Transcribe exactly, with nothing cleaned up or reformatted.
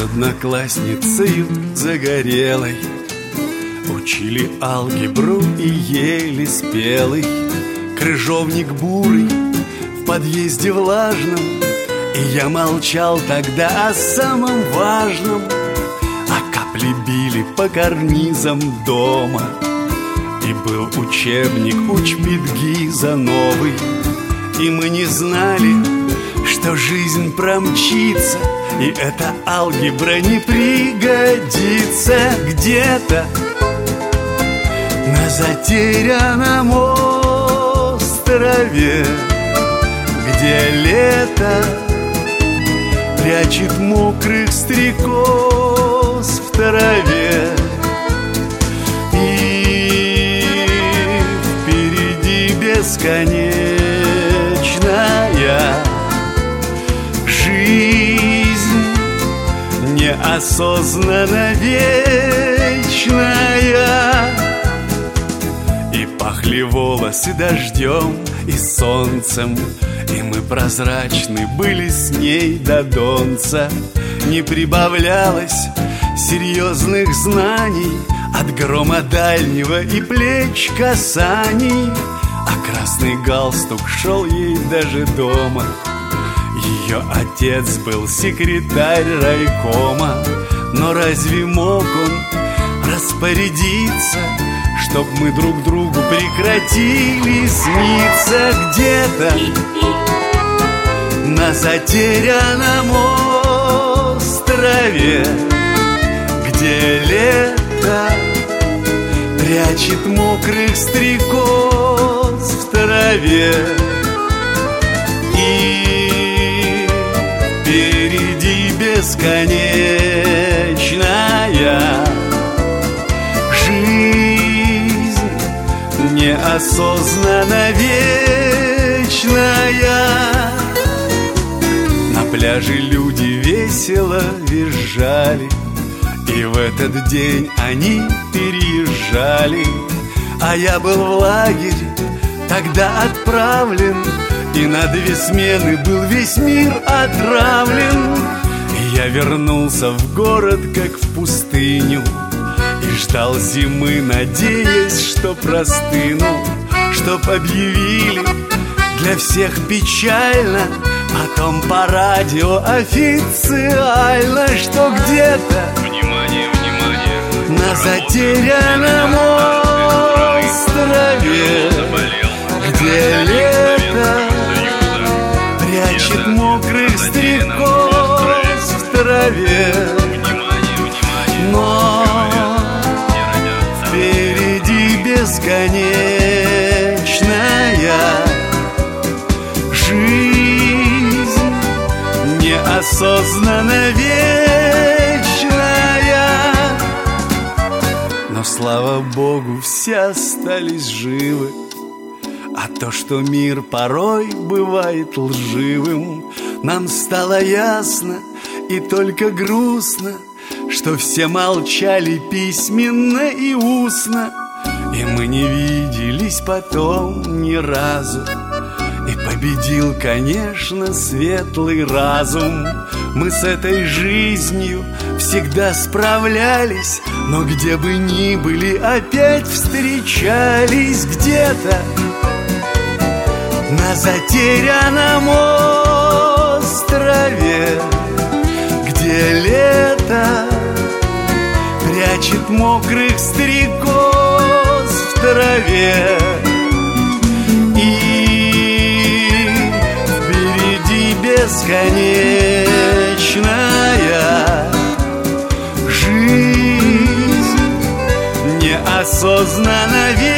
одноклассницею загорелой учили алгебру и ели спелый крыжовник бурый в подъезде влажном. И я молчал тогда о самом важном, а капли били по карнизам дома. И был учебник Учбедгиза новый, и мы не знали, что жизнь промчится, и эта алгебра не пригодится. Где-то на затерянном острове, где лето прячет мокрых стрекоз в траве, и впереди бесконечная жизнь, неосознанно вечная. И пахли волосы дождем и солнцем, и мы прозрачны были с ней до донца. Не прибавлялось серьезных знаний от грома дальнего и плеч касаний, а красный галстук шел ей даже дома. Ее отец был секретарь райкома, но разве мог он распорядиться, чтоб мы друг другу прекратили сниться? Где-то на затерянном острове, где лето прячет мокрых стрекоз в траве, и впереди бесконечная жизнь, неосознанно вечная. На пляже люди весело визжали, и в этот день они переезжали. А я был в лагерь тогда отправлен, и на две смены был весь мир отравлен. И я вернулся в город, как в пустыню, и ждал зимы, надеясь, что простыну, чтоб объявили для всех печально, потом по радио официально, что где-то внимание, внимание, на затерянном острове, где лето прячет мокрых стрекоз в траве, но впереди бесконечная жизнь, неосознанно вечная. Но, слава Богу, все остались живы, а то, что мир порой бывает лживым, нам стало ясно и только грустно, что все молчали письменно и устно, и мы не виделись потом ни разу. И победил, конечно, светлый разум. Мы с этой жизнью всегда справлялись, но где бы ни были, опять встречались. Где-то на затерянном острове, где лето прячет мокрых стрекоз в траве, и впереди бесконечная жизнь, неосознанно